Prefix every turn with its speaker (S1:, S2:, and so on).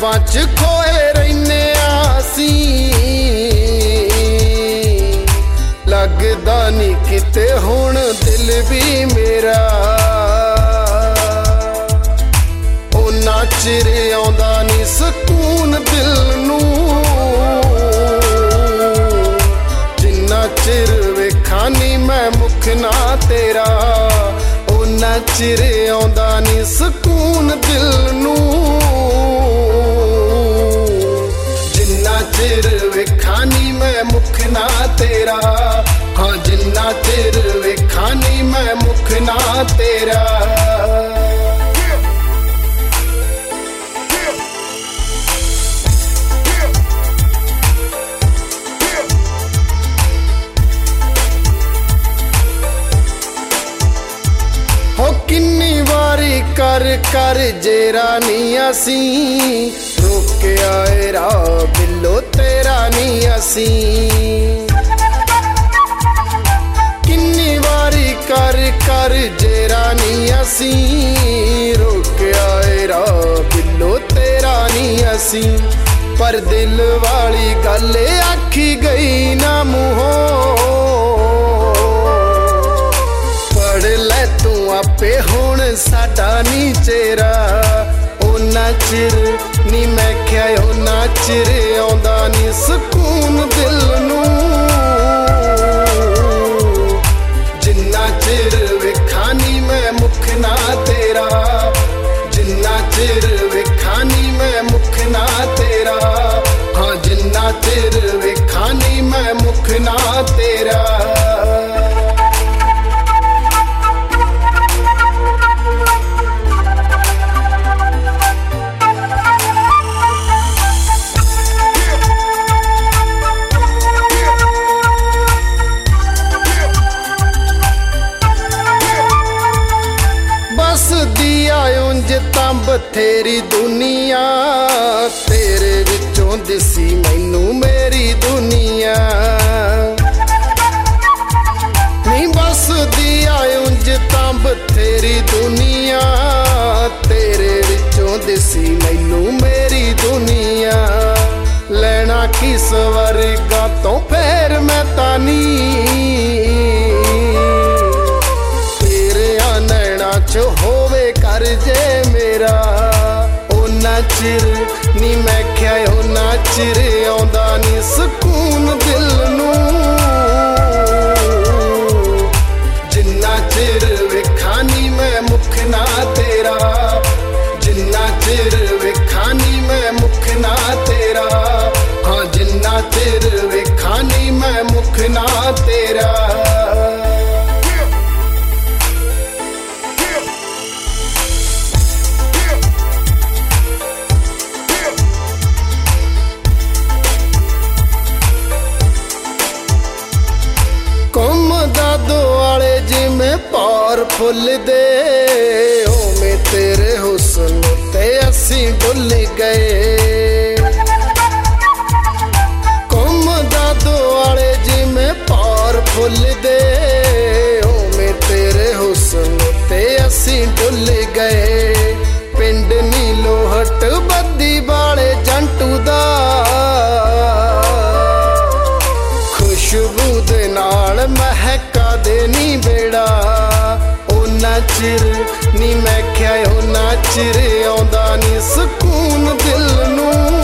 S1: ख्वाबां च खोए रहने असीं, लगदा नहीं किते हुण दिल भी मेरा। उन्ना चिर आउंदा नहीं सकून दिल नूं, जिन्ना चिर वेखां नी मैं मुख ना तेरा। उन्ना चिर आउंदा नहीं सकून दिल नूं, जिन्ना चिर वेखां नी मैं मुख ना तेरा। हाँ जिन्ना चिर वेखां नी मैं मुख ना तेरा। हो किन्नी वारी कर कर जेरा नहीं असीं, रोके आए राह बिल्लो तेरा नहीं असीं। किन्नी वारी कर कर जेरा नहीं असीं, रोके आए राह बिल्लो तेरा नहीं असीं। पर दिल वाली गल आखी गई ना मूहों, पढ़ ले तू आपे हुण साडा नी चेहरा। उन्ना चिर नी मैं क्या उन्ना चिर आउंदा नी सकून दिल नूं, जिन्ना चिर वेखां नी मैं मुख ना तेरा। जिन्ना चिर वेखां नी मैं मुख ना तेरा। हाँ जिन्ना चिर वेखां नी मैं मुख ना तेरा। बथेरी दुनिया तेरे विचों दिसी मैनू मेरी दुनिया। नी बस दिया उंज तां बथेरी दुनिया, तेरे विचों दिसी मैनू मेरी दुनिया। लेना की स्वर्गां तो फेर मैं तानी, तेरे नैना च होवे कर जे मेरा। उन्ना चिर नी मैं क्या उन्ना चिर आउंदा नी सकून दिल नूं, जिन्ना चिर वेखां नी मैं मुख ना तेरा। जिन्ना चिर वेखां नी मैं मुख ना तेरा। हाँ जिन्ना चिर वेखां नी मैं मुख ना तेरा। पार फुल दे ओवें तेरे हुस्न ते असीं डुल गए। घुमदा दुआले जिवें पार फुल दे ओवें तेरे हुस्न ते असीं डुल गए। पिंड नी लोहट बद्दी वाले जंटू दा, खुशबू दे नाल महका दे नी बेड़ा। उन्ना चिर नी मैं क्या उन्ना चिर आउंदा नी सकून दिल नूं,